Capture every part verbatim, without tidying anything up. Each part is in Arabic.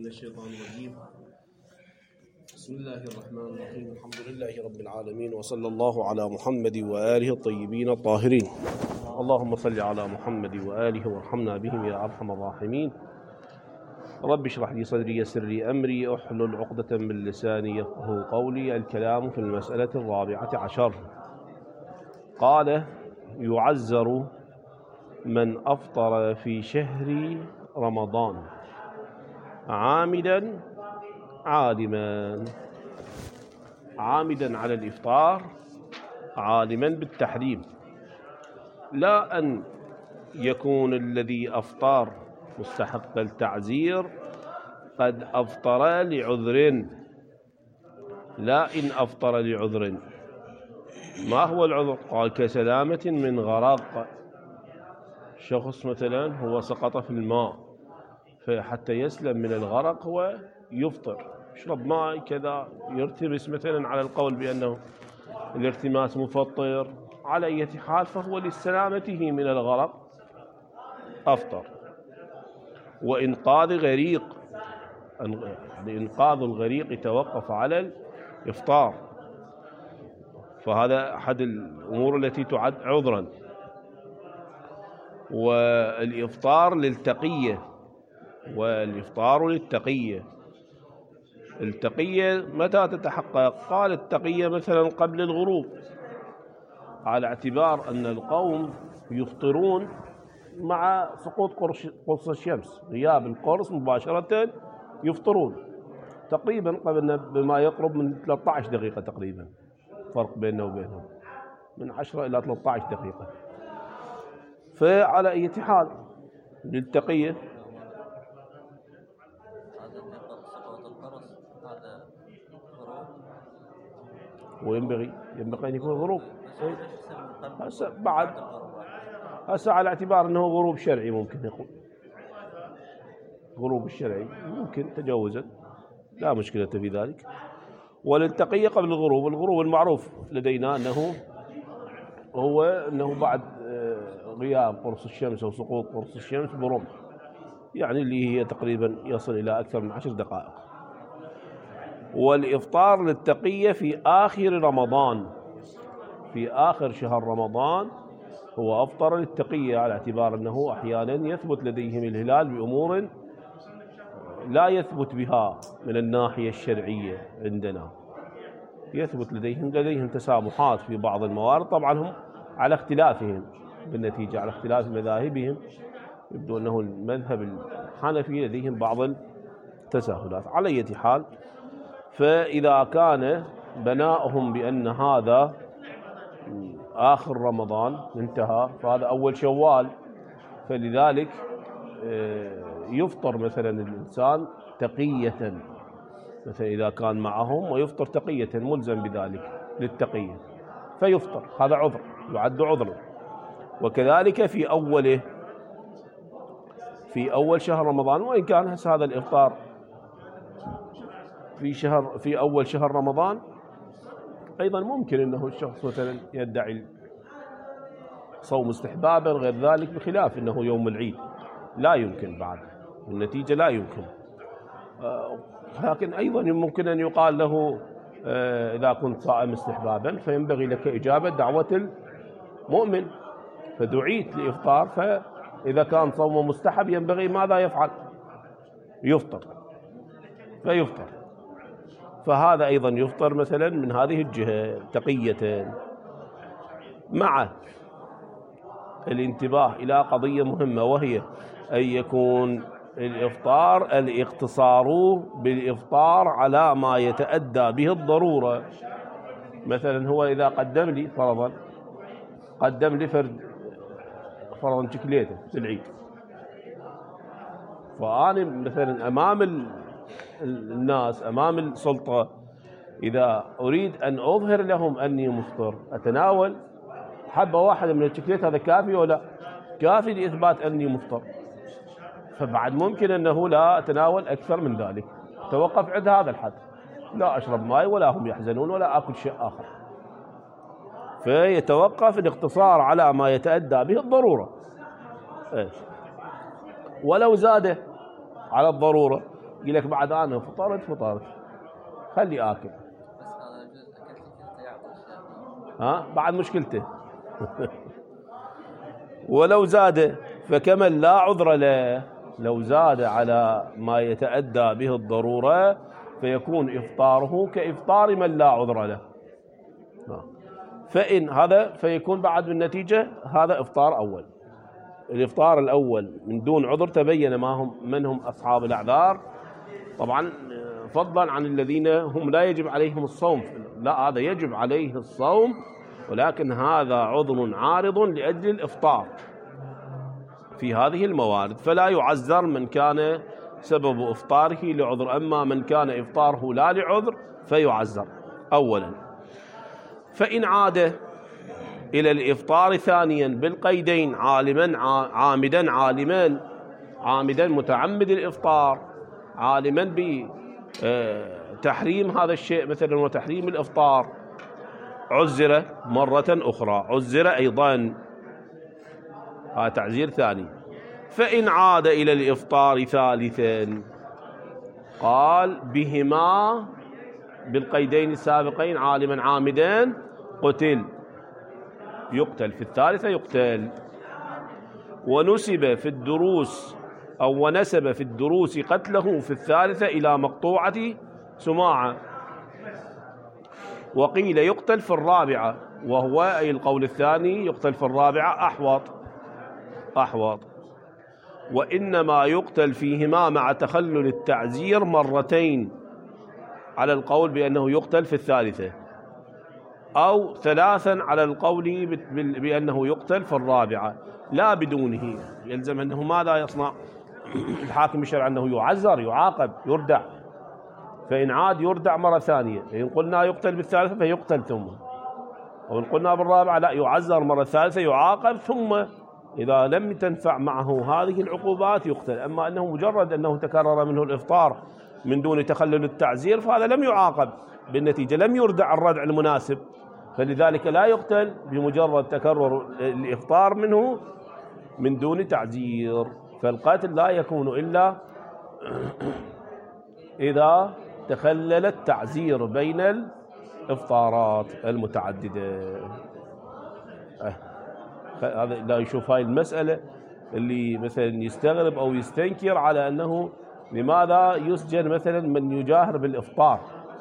من الشيطان الرجيم. بسم الله الرحمن الرحيم. الحمد لله رب العالمين، وصلى الله على محمد وآله الطيبين الطاهرين. اللهم صل على محمد وآله وارحمنا بهم يا أرحم الراحمين. رب اشرح لي صدري يسر لي أمري احلل عقدة من لساني يفقهوا قولي. الكلام في المسألة الرابعة عشر. قال: يعزر من أفطر في شهر رمضان عامدا عالما عامدا على الإفطار عالما بالتحريم، لا أن يكون الذي أفطر مستحق التعزير قد أفطر لعذر، لا إن أفطر لعذر. ما هو العذر؟ قال: كسلامة من غرق. شخص مثلا هو سقط في الماء، فحتى يسلم من الغرق هو يفطر، يشرب ماء كذا، يرتبس مثلا على القول بأنه الارتماس مفطر. على أي حال فهو لسلامته من الغرق أفطر. وإنقاذ غريق، يعني إنقاذ الغريق يتوقف على الإفطار، فهذا أحد الأمور التي تعد عذرا. والإفطار للتقية، والإفطار للتقية. التقية متى تتحقق؟ قال: التقية مثلا قبل الغروب، على اعتبار أن القوم يفطرون مع سقوط قرص الشمس، غياب القرص مباشرة يفطرون تقريبا قبل بما يقرب من ثلاثة عشر دقيقة تقريبا، فرق بيننا وبينهم من عشرة إلى ثلاثة عشر دقيقة. فعلى أي حال للتقية وينبغي ينبغي أن يكون غروب. هسه بعد هسه على اعتبار أنه غروب شرعي، ممكن يكون غروب الشرعي ممكن تجاوزا، لا مشكلة في ذلك. وللتقية قبل الغروب، الغروب المعروف لدينا أنه هو أنه بعد غياب قرص الشمس أو سقوط قرص الشمس برمح، يعني اللي هي تقريبا يصل إلى أكثر من عشر دقائق. والإفطار للتقية في آخر رمضان، في آخر شهر رمضان هو أفطر للتقية، على اعتبار أنه أحيانا يثبت لديهم الهلال بأمور لا يثبت بها من الناحية الشرعية. عندنا يثبت لديهم لديهم تسامحات في بعض الموارد، طبعا هم على اختلافهم بالنتيجة، على اختلاف مذاهبهم. يبدو أنه المذهب الحنفي لديهم بعض التساهلات. على أي حال، فإذا كان بناؤهم بأن هذا آخر رمضان انتهى، فهذا أول شوال، فلذلك يفطر مثلا الإنسان تقية، مثلا إذا كان معهم ويفطر تقية ملزم بذلك للتقية فيفطر، هذا عذر يعد عذرا. وكذلك في أوله، في أول شهر رمضان، وإن كان هسه هذا الإفطار في شهر في أول شهر رمضان أيضا ممكن أنه الشخص مثلا يدعي صوم استحبابا غير ذلك، بخلاف أنه يوم العيد لا يمكن بعد، النتيجة لا يمكن. لكن أيضا ممكن أن يقال له إذا كنت صائم استحبابا فينبغي لك إجابة دعوة المؤمن، فدعيت لإفطار، فإذا كان صومه مستحب ينبغي ماذا يفعل؟ يفطر، فيفطر. فهذا أيضا يفطر مثلا من هذه الجهة تقية، مع الانتباه إلى قضية مهمة، وهي أن يكون الإفطار الاقتصار بالإفطار على ما يتأدى به الضرورة. مثلا هو إذا قدم لي فرضا قدم لي فرد فرضا شكليته في العيد، فأنا مثلا أمام الناس، أمام السلطة، إذا أريد أن أظهر لهم أني مفطر أتناول حبة واحدة من الشكليت، هذا كافي ولا كافي لإثبات أني مفطر؟ فبعد ممكن أنه لا أتناول أكثر من ذلك، توقف عند هذا الحد، لا أشرب ماء ولا هم يحزنون ولا أكل شيء آخر. فيتوقف الاقتصار على ما يتأدى به الضرورة. ولو زاد على الضرورة يقول لك بعد أنا فطرت فطرت خلي آكل. ها بعد مشكلته. ولو زاد فكمن لا عذر له، لو زاد على ما يتأدى به الضرورة فيكون إفطاره كإفطار من لا عذر له. فإن هذا فيكون بعد بالنتيجة هذا إفطار أول. الإفطار الأول من دون عذر تبين ما هم من هم أصحاب الأعذار، طبعا فضلا عن الذين هم لا يجب عليهم الصوم، لا هذا يجب عليه الصوم ولكن هذا عذر عارض لأجل الإفطار في هذه الموارد، فلا يعذر من كان سبب إفطاره لعذر، أما من كان إفطاره لا لعذر فيعذر أولا. فإن عاد إلى الإفطار ثانيا بالقيدين عالما عامدا عالما عامدا متعمد الإفطار عالما بتحريم هذا الشيء مثلا وتحريم الإفطار، عزر مرة أخرى، عزر أيضا، هذا تعزير ثاني. فإن عاد إلى الإفطار ثالثا قال بهما بالقيدين السابقين عالما عامدا قتل، يقتل في الثالثة يقتل. ونسب في الدروس أو ونسب في الدروس قتله في الثالثة إلى مقطوعة سماعة، وقيل يقتل في الرابعة، وهو أي القول الثاني يقتل في الرابعة أحوط أحوط وإنما يقتل فيهما مع تخلل التعزير مرتين على القول بأنه يقتل في الثالثة، أو ثلاثا على القول بأنه يقتل في الرابعة لا بدونه. يلزم أنه ماذا يصنع الحاكم الشرعي؟ أنه يعزر يعاقب يردع، فإن عاد يردع مرة ثانية، إن قلنا يقتل بالثالثة فيقتل ثم، وإن قلنا بالرابعة لا يعزر مرة ثالثة يعاقب ثم إذا لم تنفع معه هذه العقوبات يقتل. أما أنه مجرد أنه تكرر منه الإفطار من دون تخلل التعزير فهذا لم يعاقب بالنتيجة، لم يردع الردع المناسب، فلذلك لا يقتل بمجرد تكرر الإفطار منه من دون تعزير. فالقتل لا يكون إلا إذا تخلل التعزير بين الإفطارات المتعددة. هذا لا يشوف هاي المسألة اللي مثلا يستغرب أو يستنكر على أنه لماذا يسجن مثلا من يجاهر بالإفطار.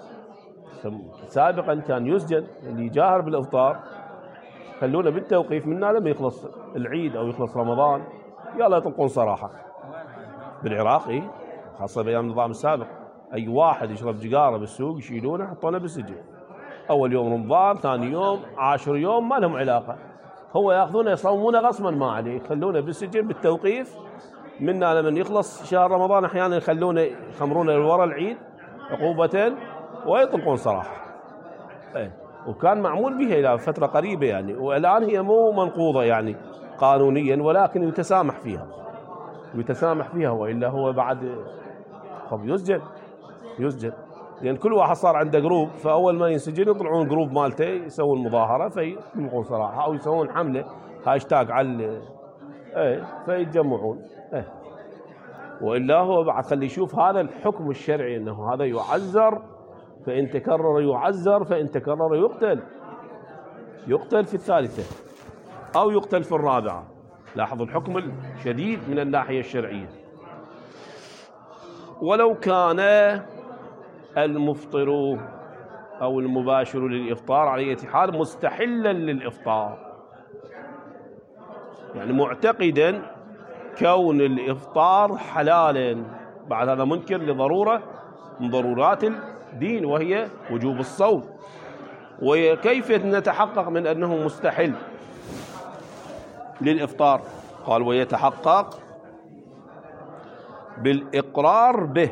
سابقا كان يسجن اللي يجاهر بالإفطار، خلونا بالتوقيف منا لما يخلص العيد أو يخلص رمضان يلا يطلقون صراحة. بالعراق إيه خاصة بأيام النظام السابق أي واحد يشرب جيجارة بالسوق يشيلونه يحطونه بالسجن، أول يوم رمضان ثاني يوم عاشر يوم ما لهم علاقة، هو يأخذونه يصومونه غصبا ما عليه، يخلونه بالسجن بالتوقيف منا لما يخلص شهر رمضان أحيانا يخلونه يخمرونه لورا العيد عقوبة ويطلقون صراحة. إيه. وكان معمول بها إلى فترة قريبة يعني، والآن هي مو منقوضة يعني قانونيا ولكن يتسامح فيها يتسامح فيها وإلا هو بعد خب يسجن يسجن لأن يعني كل واحد صار عنده جروب، فأول ما ينسجن يطلعون جروب مالته يسوون مظاهرة فيطلقون صراحة أو يسوون حملة هاشتاج على ايه فيتجمعون ايه. وإلا هو بعد خلي يشوف هذا الحكم الشرعي أنه هذا يعزر، فإن تكرر يعزر، فإن تكرر يقتل يقتل في الثالثة أو يقتل في الرابعة. لاحظوا الحكم الشديد من الناحية الشرعية. ولو كان المفطر أو المباشر للإفطار على أي حال مستحلا للإفطار، يعني معتقدا كون الإفطار حلالا، بعد هذا منكر لضرورة من ضرورات الدين وهي وجوب الصوم. وكيف نتحقق من أنه مستحل للإفطار؟ قال ويتحقق بالإقرار به.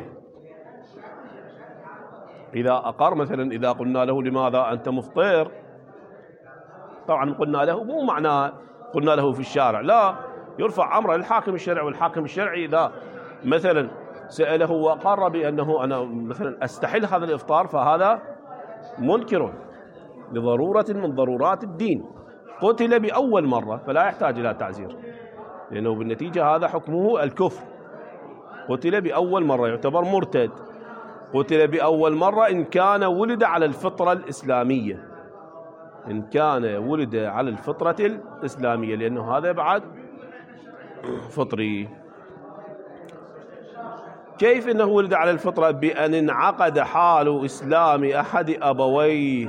إذا أقر مثلا، إذا قلنا له لماذا أنت مفطر، طبعا قلنا له مو معناه قلنا له في الشارع، لا، يرفع أمره للحاكم الشرعي، والحاكم الشرعي إذا مثلا سأله وأقر بأنه أنا مثلا أستحل هذا الإفطار فهذا منكر لضرورة من ضرورات الدين، قتل بأول مرة فلا يحتاج إلى تعزير، لأنه بالنتيجة هذا حكمه الكفر قتل بأول مرة يعتبر مرتد. قتل بأول مرة إن كان ولد على الفطرة الإسلامية، إن كان ولد على الفطرة الإسلامية، لأنه هذا بعد فطري. كيف إنه ولد على الفطرة؟ بأن انعقد حال إسلام أحد أبويه،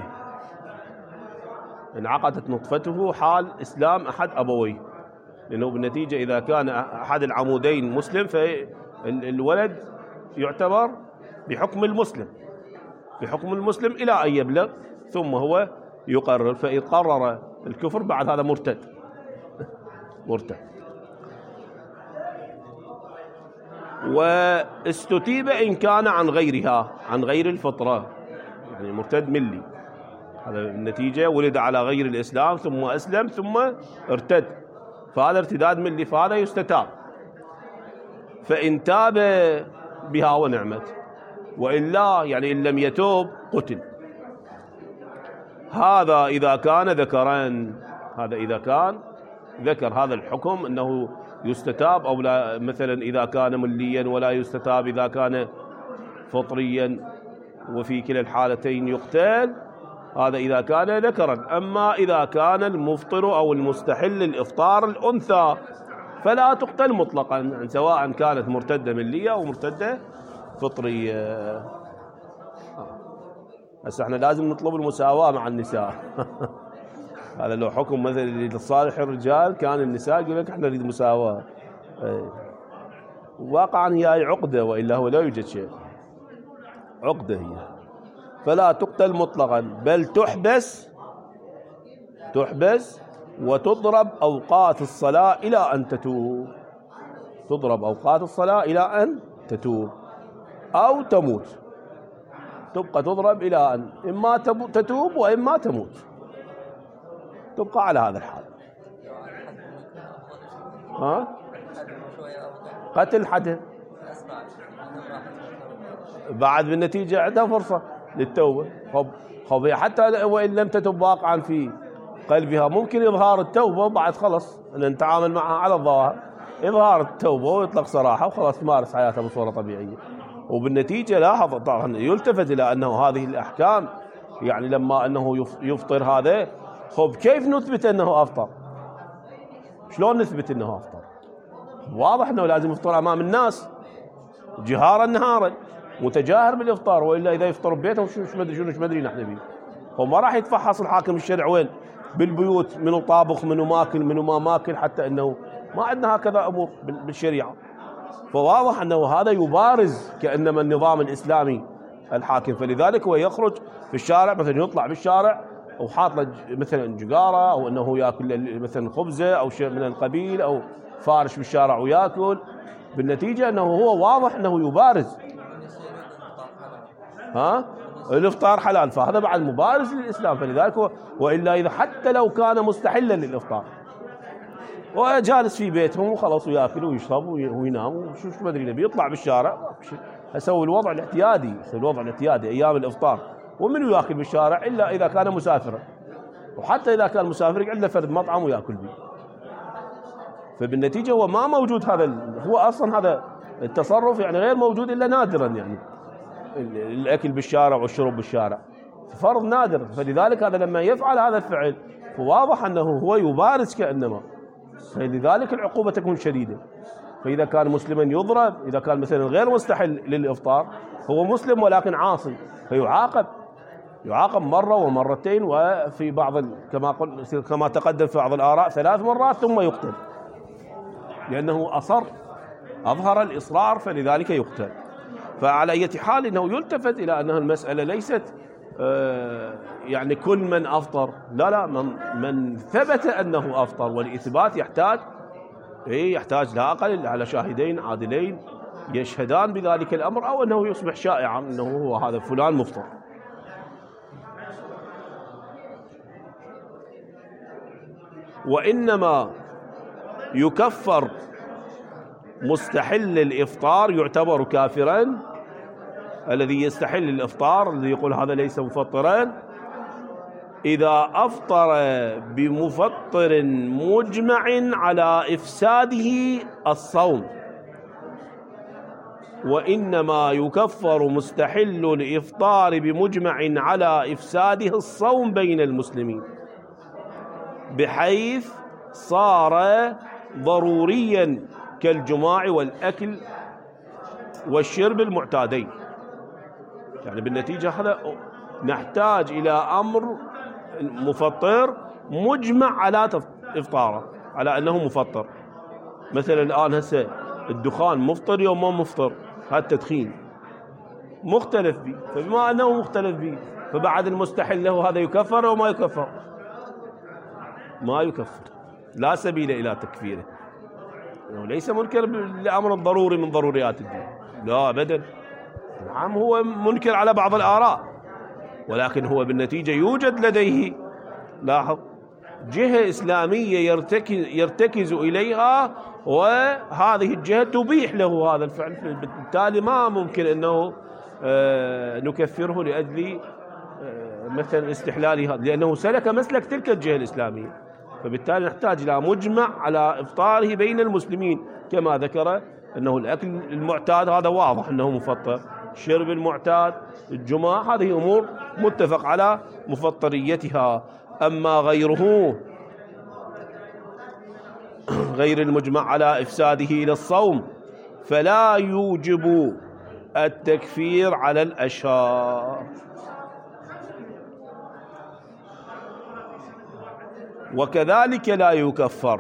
انعقدت نطفته حال إسلام أحد أبويه، لأنه بالنتيجة إذا كان أحد العمودين مسلم فالولد يعتبر بحكم المسلم، بحكم المسلم إلى أن يبلغ، ثم هو يقرر، فإذ قرر الكفر بعد هذا مرتد. مرتد. واستتيب إن كان عن غيرها، عن غير الفطرة، يعني مرتد ملي، هذا النتيجة ولد على غير الإسلام ثم أسلم ثم ارتد، فهذا ارتداد ملي، فهذا يستتاب. فإن تاب بها ونعمت، وإلا يعني إن لم يتوب قتل. هذا إذا كان ذكرا، هذا إذا كان ذكر، هذا الحكم أنه يستتاب أو لا، مثلا إذا كان مليا ولا يستتاب إذا كان فطريا، وفي كلا الحالتين يقتل، هذا إذا كان ذكرا. أما إذا كان المفطر أو المستحل الإفطار الأنثى فلا تقتل مطلقا، يعني سواء كانت مرتدة ملية أو مرتدة فطرية. هسه احنا لازم نطلب المساواة مع النساء. هذا لو حكم مثلا لصالح الرجال كان النساء يقول لك احنا نريد مساواة. واقعا هي عقدة، وإلا هو لا يوجد شيء، عقدة هي. فلا تقتل مطلقا، بل تحبس، تحبس وتضرب أوقات الصلاة إلى أن تتوب، تضرب أوقات الصلاة إلى أن تتوب أو تموت، تبقى تضرب إلى أن إما تتوب وإما تموت، تبقى على هذا الحال. ها؟ قتل حد بعد بالنتيجة عندها فرصة للتوبة. خب خب حتى وإن لم تتب واقعا في قلبها، ممكن إظهار التوبة بعد، خلص نتعامل معها على الظواهر، إظهار التوبة ويطلق سراحة وخلاص تمارس حياتها بصورة طبيعية. وبالنتيجة لاحظ طبعا يلتفت إلى أنه هذه الأحكام، يعني لما أنه يفطر هذا، خب كيف نثبت أنه أفطر؟ شلون نثبت أنه أفطر؟ واضح أنه لازم يفطر أمام الناس جهارا نهارا، متجاهر بالإفطار، وإلا إذا يفطر ببيته شو مدري شنو مدري نحن بيه. هو ما راح يتفحص الحاكم الشرع وين بالبيوت منو طابخ منو ماكل منو ما ماكل، حتى أنه ما عندنا هكذا أمور بالشريعة. فواضح أنه هذا يبارز كأنما النظام الإسلامي الحاكم، فلذلك هو يخرج في الشارع، مثلا يطلع بالشارع وحاط له مثلا جقارة، أو أنه يأكل مثلا خبزة أو شيء من القبيل، أو فارش بالشارع ويأكل، بالنتيجة أنه هو واضح أنه يبارز. ها؟ الإفطار حلال، فهذا بعد مبارز للإسلام، فلذلك هو، وإلا إذا حتى لو كان مستحلا للإفطار وجالس في بيتهم وخلاص ويأكل ويشرب وينام وشو شو مدري نبي، يطلع بالشارع يسوي الوضع الاعتيادي، يسوي الوضع الاعتيادي أيام الإفطار، ومن يأكل بالشارع إلا إذا كان مسافرا، وحتى إذا كان مسافر يقعد له فرد مطعم ويأكل به. فبالنتيجة هو ما موجود هذا، هو أصلا هذا التصرف يعني غير موجود إلا نادرا، يعني الأكل بالشارع والشرب بالشارع فرض نادر. فلذلك هذا لما يفعل هذا الفعل فواضح أنه هو يبارز كأنما، فلذلك العقوبة تكون شديدة. فإذا كان مسلما يضرب، إذا كان مثلا غير مستحل للإفطار هو مسلم ولكن عاصي فيعاقب، يعاقب مرة ومرتين، وفي بعض كما قل كما تقدم في بعض الآراء ثلاث مرات، ثم يقتل لأنه أصر، أظهر الإصرار، فلذلك يقتل. فعلى أي حال إنه يلتفت إلى أنها المسألة ليست آه يعني كل من أفطر، لا لا، من, من ثبت أنه أفطر، والإثبات يحتاج إيه يحتاج لا أقل على شاهدين عادلين يشهدان بذلك الأمر، أو أنه يصبح شائعا أنه هو هذا فلان مفطر. وإنما يكفر مستحل الإفطار، يعتبر كافرا الذي يستحل الإفطار، الذي يقول هذا ليس مفطرا، إذا أفطر بمفطر مجمع على إفساده الصوم. وإنما يكفر مستحل الإفطار بمجمع على إفساده الصوم بين المسلمين، بحيث صار ضروريا كالجماع والأكل والشرب المعتادين. يعني بالنتيجة هذا نحتاج إلى أمر مفطر مجمع على إفطاره، على أنه مفطر. مثلا الآن هسه الدخان مفطر يوم ما مفطر، هذا التدخين مختلف به، فبما أنه مختلف به فبعد المستحل له هذا يكفر أو ما يكفر؟ ما يكفر، لا سبيل إلى تكفيره، ليس منكر لأمر الضروري من ضروريات الدين، لا أبدا. نعم هو منكر على بعض الآراء، ولكن هو بالنتيجة يوجد لديه، لاحظ، جهة إسلامية يرتكز, يرتكز إليها، وهذه الجهة تبيح له هذا الفعل، بالتالي ما ممكن أنه نكفره لأجل مثلا استحلال هذا، لأنه سلك مسلك تلك الجهة الإسلامية. فبالتالي نحتاج إلى مجمع على إفطاره بين المسلمين، كما ذكر أنه الأكل المعتاد هذا واضح أنه مفطر، الشرب المعتاد، الجماع، هذه أمور متفق على مفطريتها. أما غيره، غير المجمع على إفساده للصوم، فلا يوجب التكفير على الأشهار. وكذلك لا يكفر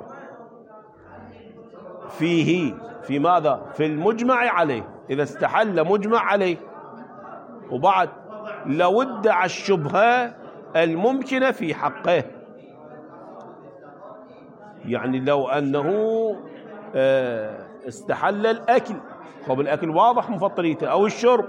فيه في ماذا؟ في المجمع عليه، إذا استحل مجمع عليه وبعد لو ادعى الشبهة الممكنة في حقه، يعني لو أنه استحل الأكل، طب الأكل واضح مفطريته، أو الشرب،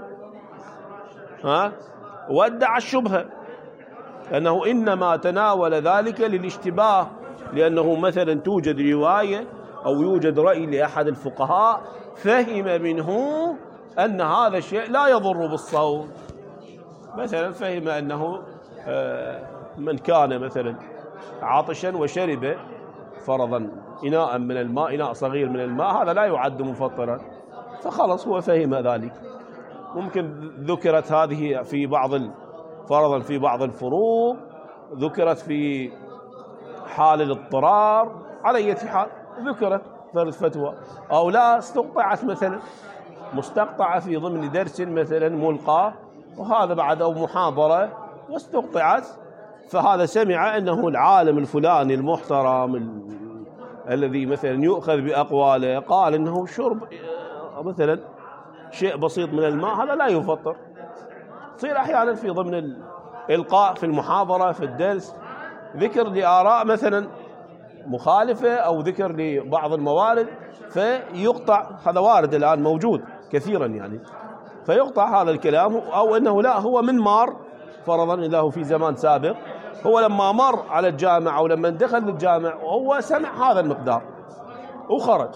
ها، وادعى الشبهة أنه إنما تناول ذلك للاشتباه، لأنه مثلا توجد رواية أو يوجد رأي لأحد الفقهاء فهم منه أن هذا الشيء لا يضر بالصوم. مثلا فهم أنه من كان مثلا عاطشا وشرب فرضا إناء من الماء، إناء صغير من الماء، هذا لا يعد مفطرا، فخلص هو فهم ذلك. ممكن ذكرت هذه في بعض فرضا في بعض الفروق، ذكرت في حال الاضطرار، على أي حال ذكرت فرض فتوى، أو لا استقطعت مثلا مستقطعة في ضمن درس مثلا ملقى، وهذا بعد أو محاضرة واستقطعت، فهذا سمع أنه العالم الفلاني المحترم ال... الذي مثلا يؤخذ بأقواله قال أنه شرب مثلا شيء بسيط من الماء هذا لا يفطر. تصير أحيانا في ضمن الإلقاء في المحاضرة في الدرس ذكر لآراء مثلا مخالفة أو ذكر لبعض الموارد فيقطع، هذا وارد الآن موجود كثيرا يعني، فيقطع هذا الكلام، أو أنه لا هو من مار فرضا إذا هو في زمان سابق، هو لما مر على الجامع أو لما دخل للجامع وهو سمع هذا المقدار وخرج،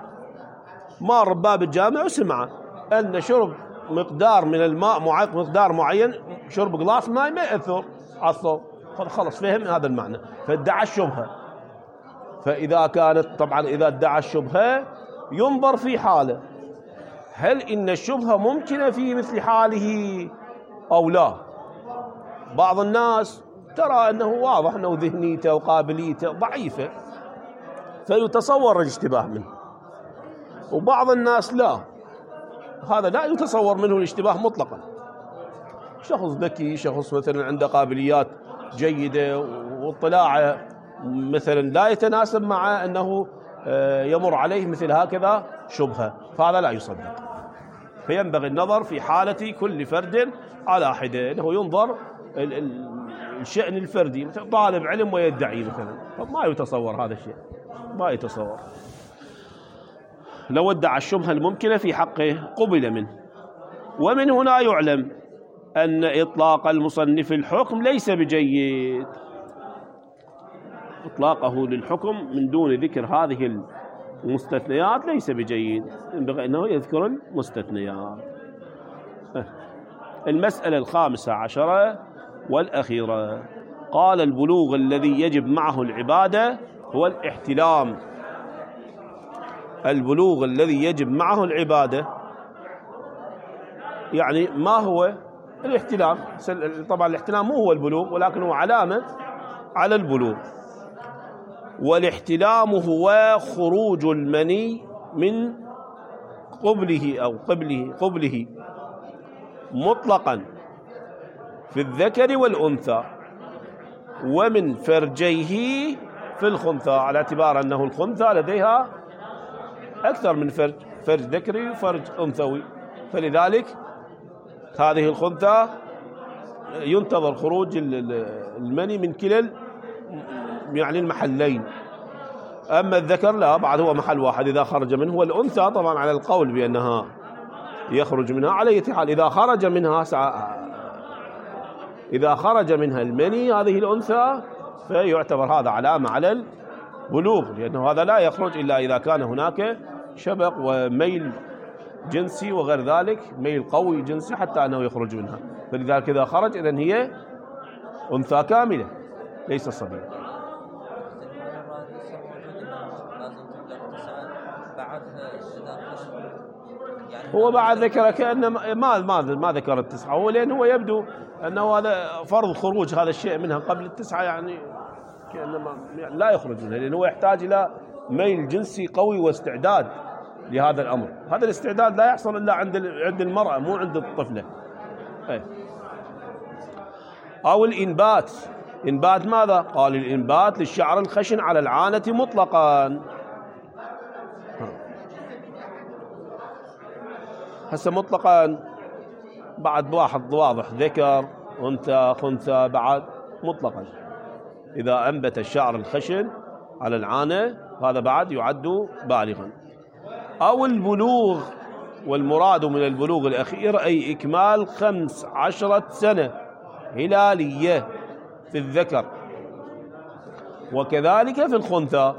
مر باب الجامع وسمع أن شرب مقدار من الماء معين، مقدار معين، شرب غلاس ماء ما يأثر على الصوم، خلص فهم هذا المعنى، فادعى الشبهة. فإذا كانت طبعا إذا ادعى الشبهة ينظر في حاله، هل إن الشبهة ممكنة في مثل حاله أو لا؟ بعض الناس ترى أنه واضح أنه ذهنيته وقابليته ضعيفة فيتصور الاشتباه منه، وبعض الناس لا، هذا لا يتصور منه الاشتباه مطلقا، شخص ذكي، شخص مثلا عنده قابليات جيدة واطلاعه مثلا لا يتناسب مع أنه يمر عليه مثل هكذا شبهة، فهذا لا يصدق. فينبغي النظر في حالة كل فرد على حدة، أنه ينظر الشأن الفردي، مثل طالب علم ويدعي مثلا، فما يتصور هذا الشيء، ما يتصور. لو ادعى الشبهة الممكنة في حقه قبل منه. ومن هنا يعلم أن إطلاق المصنف الحكم ليس بجيد، إطلاقه للحكم من دون ذكر هذه المستثنيات ليس بجيد، ينبغي أنه يذكر المستثنيات. المسألة الخامسة عشرة والأخيرة، قال البلوغ الذي يجب معه العبادة هو الاحتلام. البلوغ الذي يجب معه العبادة يعني ما هو الاحتلام. طبعا الاحتلام مو هو البلوغ، ولكن هو علامة على البلوغ. والاحتلام هو خروج المني من قبله أو قبله قبله مطلقا في الذكر والأنثى، ومن فرجيه في الخنثى، على اعتبار أنه الخنثى لديها أكثر من فرج، فرج ذكري وفرج أنثوي، فلذلك هذه الخنثى ينتظر خروج المني من كلا يعني المحلين. أما الذكر لا، بعد هو محل واحد إذا خرج منه. والأنثى طبعا على القول بأنها يخرج منها، على أي حال إذا خرج منها إذا خرج منها المني هذه الأنثى فيعتبر هذا علامة على البلوغ، لأنه هذا لا يخرج إلا إذا كان هناك شبق وميل جنسي وغير ذلك، ميل قوي جنسي حتى أنه يخرج منها. فلذلك إذا خرج إذن هي أنثى كاملة ليس صبية. هو بعد ذكر كأنه ما ما ما ذكر التسعة، هو لأن هو يبدو أنه هذا فرض خروج هذا الشيء منها قبل التسعة، يعني كأنه يعني لا يخرج منها، لأنه هو يحتاج إلى ميل جنسي قوي واستعداد لهذا الأمر. هذا الاستعداد لا يحصل إلا عند عند المرأة مو عند الطفلة. أي. أو الإنبات. إنبات ماذا؟ قال الإنبات للشعر الخشن على العانة مطلقا. هسه مطلقا بعد واحد واضح، ذكر أنثى خنثى بعد مطلقا. إذا أنبت الشعر الخشن على العانة هذا بعد يعد بالغا. أو البلوغ، والمراد من البلوغ الأخير أي إكمال خمس عشرة سنة هلالية في الذكر، وكذلك في الخنثى.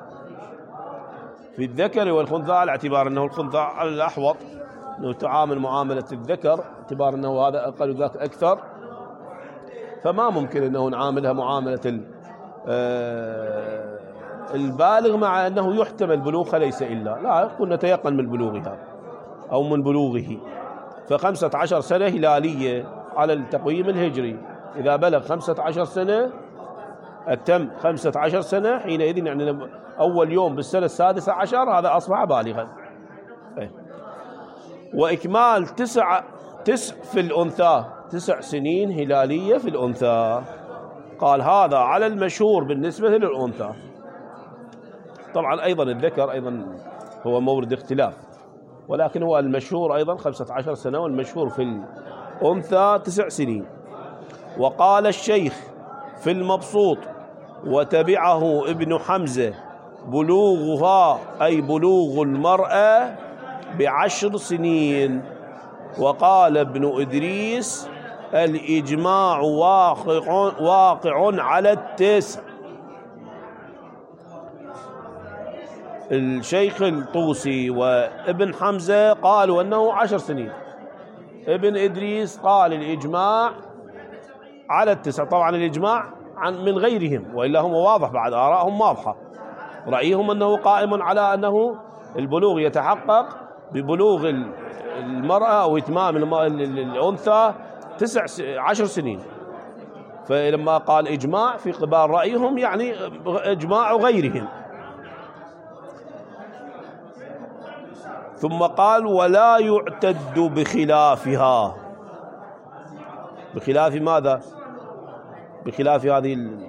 في الذكر والخنثى على اعتبار أنه الخنثى على الأحوط أنه تعامل معاملة الذكر، اعتبار أنه هذا أقل وذاك أكثر، فما ممكن أنه نعاملها معاملة البالغ، مع أنه يحتمل بلوغها ليس إلا لا كنا نتيقن من بلوغها أو من بلوغه. فخمسة عشر سنة هلالية على التقويم الهجري، إذا بلغ خمسة عشر سنة أتم خمسة عشر سنة حينئذ يعني أول يوم بالسنة السادسة عشر هذا أصبح بالغا. وإكمال تسع تسع في الأنثى، تسع سنين هلالية في الأنثى. قال هذا على المشهور بالنسبة للأنثى. طبعا أيضا الذكر أيضا هو مورد اختلاف، ولكن هو المشهور أيضا خمسة عشر سنة، والمشهور في الأنثى تسع سنين. وقال الشيخ في المبسوط وتبعه ابن حمزة بلوغها أي بلوغ المرأة بعشر سنين. وقال ابن إدريس الإجماع واقع, واقع على التسع. الشيخ الطوسي وابن حمزة قالوا أنه عشر سنين، ابن إدريس قال الإجماع على التسع. طبعا الإجماع عن من غيرهم، وإلا هم واضح بعد آرائهم واضحة. رأيهم أنه قائم على أنه البلوغ يتحقق ببلوغ المرأة أو إتمام الأنثى تسع عشر سنين. فلما قال إجماع في قبال رأيهم يعني إجماع غيرهم. ثم قال ولا يعتد بخلافها. بخلاف ماذا؟ بخلاف هذه ال...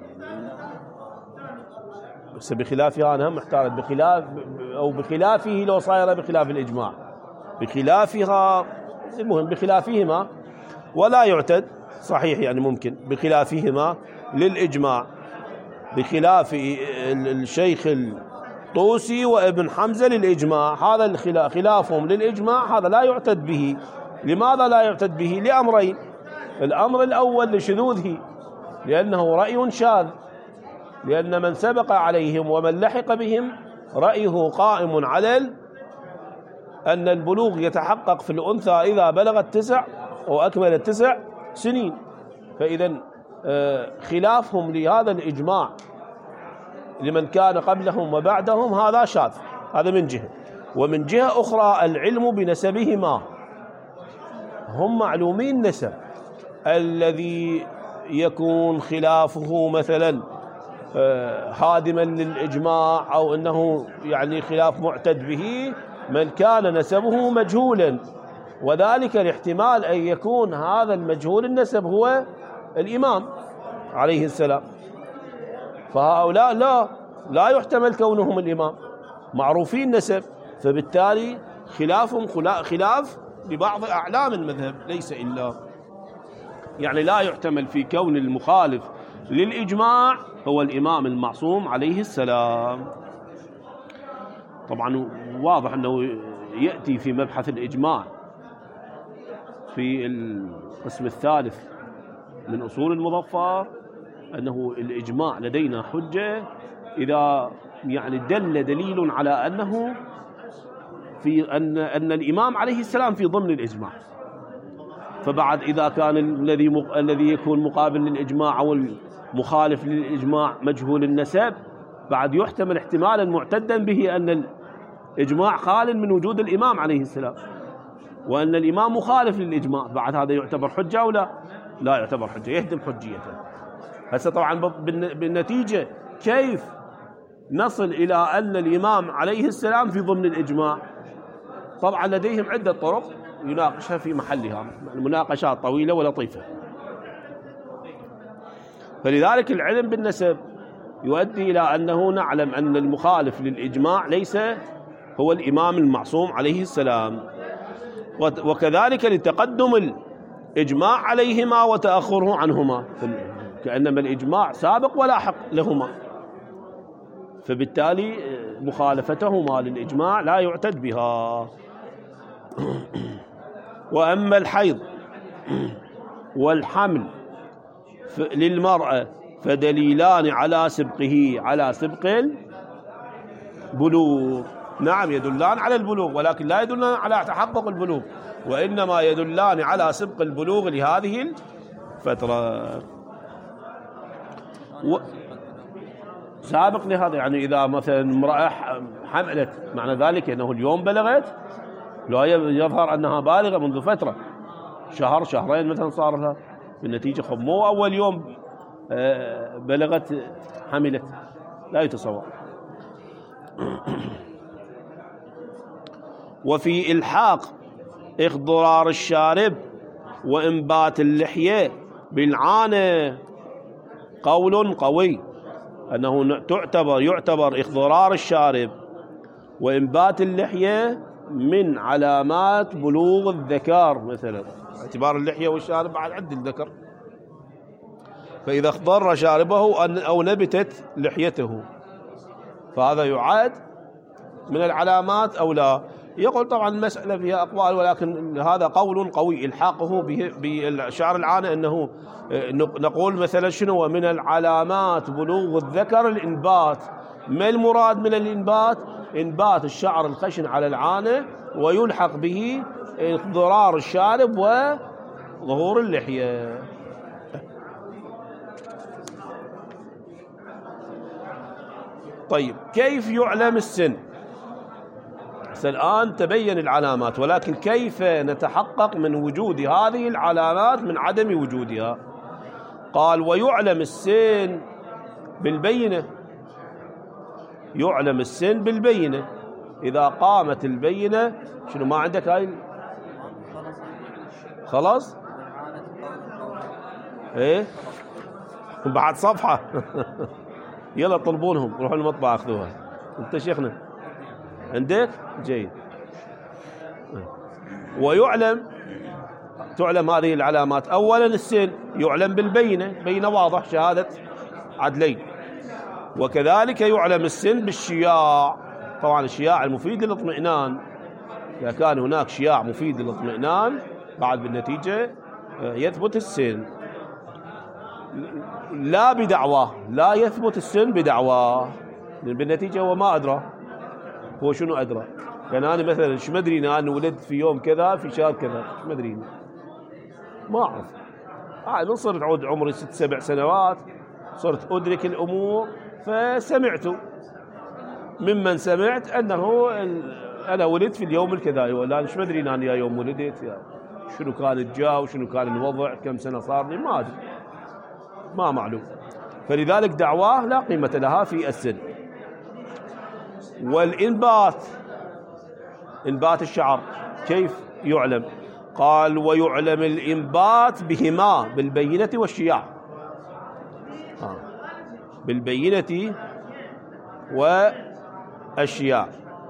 بس بخلافها أنا محتار، بخلاف أو بخلافه لو صاير بخلاف الإجماع، بخلافها المهم بخلافهما ولا يعتد. صحيح يعني ممكن بخلافهما للإجماع، بخلاف الشيخ الطوسي وابن حمزة للإجماع. هذا الخلاف خلافهم للإجماع هذا لا يعتد به. لماذا لا يعتد به؟ لأمرين. الأمر الأول لشذوذه، لأنه رأي شاذ، لأن من سبق عليهم ومن لحق بهم رأيه قائم على أن البلوغ يتحقق في الأنثى إذا بلغت تسع وأكمل التسع سنين. فإذا خلافهم لهذا الإجماع لمن كان قبلهم وبعدهم هذا شاذ، هذا من جهة. ومن جهة أخرى العلم بنسبهما، هم معلومين نسب. الذي يكون خلافه مثلا هادما للإجماع أو أنه يعني خلاف معتد به من كان نسبه مجهولا، وذلك الاحتمال أن يكون هذا المجهول النسب هو الإمام عليه السلام. فهؤلاء لا لا يحتمل كونهم الإمام، معروفين نسب، فبالتالي خلافهم خلاف لبعض أعلام المذهب ليس إلا، يعني لا يحتمل في كون المخالف للإجماع هو الإمام المعصوم عليه السلام. طبعا واضح أنه يأتي في مبحث الإجماع في القسم الثالث من أصول المظفر أنه الإجماع لدينا حجة إذا يعني دل دليل على أنه في أن أن الإمام عليه السلام في ضمن الإجماع. فبعد إذا كان الذي الذي يكون مقابل للإجماع أو المخالف للإجماع مجهول النسب، بعد يحتمل احتمالا معتدا به أن الإجماع خال من وجود الإمام عليه السلام، وأن الإمام مخالف للإجماع، بعد هذا يعتبر حجة أو لا؟ لا يعتبر حجة، يهدم حجيته. هسه طبعا بالنتيجة كيف نصل إلى أن الإمام عليه السلام في ضمن الإجماع؟ طبعا لديهم عدة طرق يناقشها في محلها، المناقشات طويلة ولطيفة. فلذلك العلم بالنسب يؤدي إلى أنه نعلم أن المخالف للإجماع ليس هو الإمام المعصوم عليه السلام، وكذلك لتقدم الإجماع عليهما وتأخره عنهما، كأنما الإجماع سابق ولاحق لهما، فبالتالي مخالفتهما للإجماع لا يعتد بها. وأما الحيض والحمل للمرأة فدليلان على سبقه على سبق البلوغ. نعم يدلان على البلوغ، ولكن لا يدلان على تحقق البلوغ، وإنما يدلان على سبق البلوغ لهذه الفترة. و... سابق لهذا، يعني إذا مثلا امرأة حملت معنى ذلك أنه اليوم بلغت، لا يظهر أنها بالغة منذ فترة شهر شهرين مثلا صار لها، بالنتيجة خمو أول يوم بلغت حملت، لا يتصور. وفي إلحاق إخضرار الشارب وإنبات اللحية بالعانة قول قوي أنه تعتبر يعتبر إخضرار الشارب وإنبات اللحية من علامات بلوغ الذكر، مثلا اعتبار اللحية والشارب بعد عد الذكر، فإذا اخضر شاربه أو نبتت لحيته فهذا يعاد من العلامات أو لا. يقول طبعا المسألة فيها أقوال، ولكن هذا قول قوي إلحاقه بالشعر العانة، أنه نقول مثلا شنو من العلامات بلوغ الذكر الإنبات. ما المراد من الإنبات؟ إنبات الشعر الخشن على العانة ويلحق به اخضرار الشارب وظهور اللحية. طيب كيف يعلم السن؟ الآن تبين العلامات، ولكن كيف نتحقق من وجود هذه العلامات من عدم وجودها؟ قال ويعلم السن بالبينة. يعلم السن بالبينة، إذا قامت البينة. شنو ما عندك هاي؟ خلاص ايه بعد صفحة يلا طلبونهم روحوا المطبعة اخذوها. انت شيخنا عندك؟ جيد. ويعلم تعلم هذه العلامات. أولا السن يعلم بالبينة، بينة واضح شهادة عدلين. وكذلك يعلم السن بالشياع، طبعا الشياع المفيد للاطمئنان، إذا كان هناك شياع مفيد للاطمئنان بعد بالنتيجة يثبت السن. لا بدعواه، لا يثبت السن بدعواه، بالنتيجة هو ما أدرى. هو شنو أدرى؟ يعني أنا مثلا شو مدري أنا ولدت في يوم كذا في شهر كذا، شو مدري ما أعرف. آه صرت عود عمري ست سبع سنوات صرت أدرك الأمور، فسمعت ممن سمعت أنه أنا ولدت في اليوم الكذا، ولا شو مدري أنا يا يوم ولدت يا شنو كانت جاء وشنو كان الوضع، كم سنة صار لي ما أدري، ما معلوم. فلذلك دعواه لا قيمة لها في السن. والإنبات، إنبات الشعر كيف يعلم؟ قال ويعلم الإنبات بهما، بالبينة والشياع. آه. بالبينة والشياع.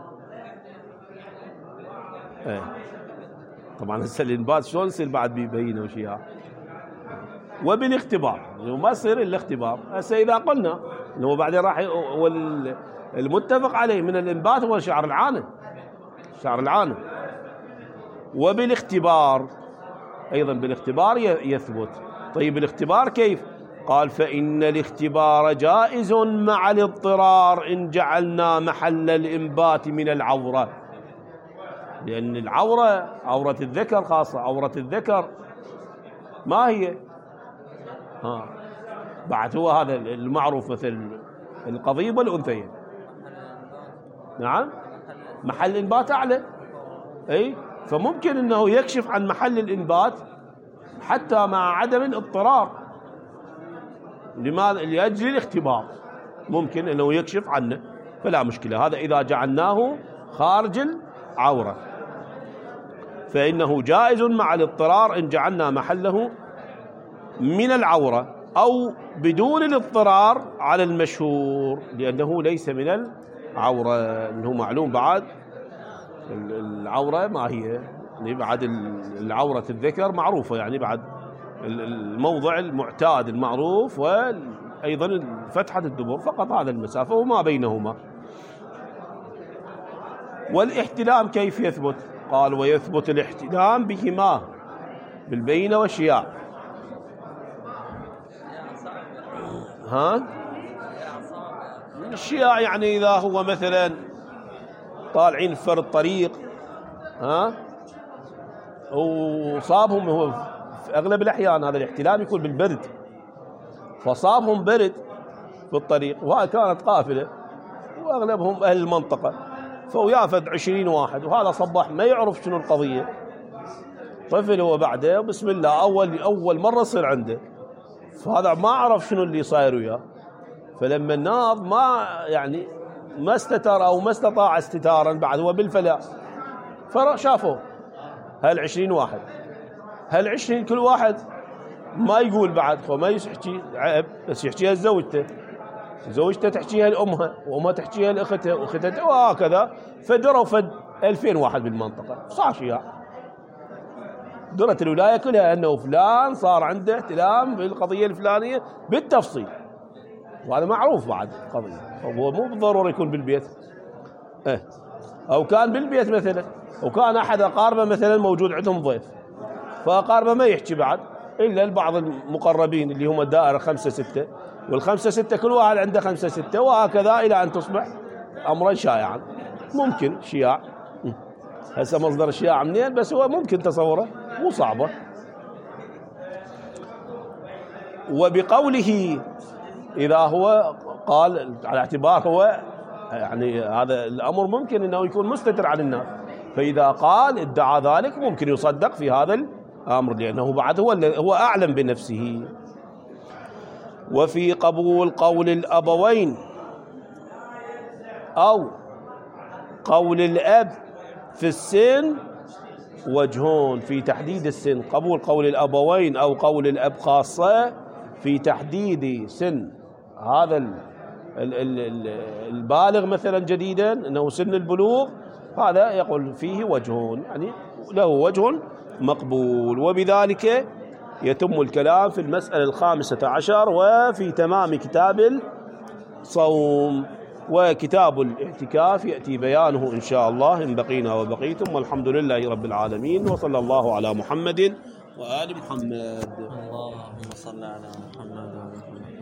ايه طبعا هسه الإنبات شلون يصير بعد ببينة وشياع؟ وبالاختبار، ما يصير الا اختبار. هسه اذا قلنا انه بعدين راح والمتفق عليه من الإنبات هو شعر العانة، شعر العانة. وبالاختبار ايضا، بالاختبار يثبت. طيب الاختبار كيف؟ قال فإن الاختبار جائز مع الاضطرار إن جعلنا محل الإنبات من العورة، لأن العورة عورة الذكر خاصة، عورة الذكر ما هي؟ ها بعد هو هذا المعروف مثل القضيب والأنثيين. نعم محل الإنبات أعلى، أي فممكن أنه يكشف عن محل الإنبات حتى مع عدم الاضطرار. لماذا؟ لأجل الاختبار ممكن أنه يكشف عنه، فلا مشكلة. هذا إذا جعلناه خارج العورة فإنه جائز مع الاضطرار إن جعلنا محله من العورة، أو بدون الاضطرار على المشهور، لأنه ليس من العورة. أنه معلوم بعد العورة ما هي، يعني بعد العورة الذكر معروفة، يعني بعد الموضع المعتاد المعروف، وأيضا فتحة الدبر، فقط هذا المسافة وما بينهما. والاحتلام كيف يثبت؟ قال ويثبت الاحتلام بهما، بالبينة والشياع. ها الشياع يعني إذا هو مثلا طالعين في الطريق ها وصابهم، هو في أغلب الأحيان هذا الاحتلام يكون بالبرد، فصابهم برد في الطريق، وهذه كانت قافلة وأغلبهم أهل المنطقة، فويافد عشرين واحد، وهذا صباح ما يعرف شنو القضية، طفل هو بعده بسم الله أول أول مرة صير عنده، فهذا ما عرف شنو اللي صاير وياه. فلما الناظ ما يعني ما استتر أو ما استطاع استتارا بعد، هو بالفلاح، فشافوه هالعشرين واحد، هالعشرين كل واحد ما يقول بعد، فما يحكي عيب، بس يحكيها لزوجته، زوجته تحكيها لأمها، وأمها تحكيها لأختها، وأختها وهكذا، فدروا فد ألفين واحد بالمنطقة، صار شياع. درت الولاية كلها أنه فلان صار عنده احتلام بالقضية الفلانية بالتفصيل، وهذا معروف بعد القضية، هو مو بالضرورة يكون بالبيت. اه أو كان بالبيت مثلا، وكان أحد أقاربه مثلا موجود عندهم ضيف، فأقاربه ما يحكي بعد إلا البعض المقربين اللي هم الدائرة خمسة ستة، والخمسة ستة كل واحد عنده خمسة ستة، وهكذا إلى أن تصبح أمرا شائعا. ممكن شياع، هسه مصدر الشياع منين؟ بس هو ممكن تصوره، مو صعبة. وبقوله إذا هو قال على اعتبار هو يعني هذا الأمر ممكن أنه يكون مستتر عن الناس، فإذا قال ادعى ذلك ممكن يصدق في هذا الأمر، لأنه بعد هو هو أعلم بنفسه. وفي قبول قول الأبوين أو قول الأب في السن وجهون في تحديد السن. قبول قول الأبوين أو قول الأب خاصة في تحديد سن هذا البالغ مثلا جديدا، أنه سن البلوغ، هذا يقول فيه وجهون، يعني له وجه مقبول. وبذلك يتم الكلام في المسألة الخامسة عشر وفي تمام كتاب الصوم. وكتاب الاعتكاف يأتي بيانه إن شاء الله إن بقينا وبقيتم، والحمد لله رب العالمين، وصلى الله على محمد وآل محمد. اللهم صل على محمد وآل محمد.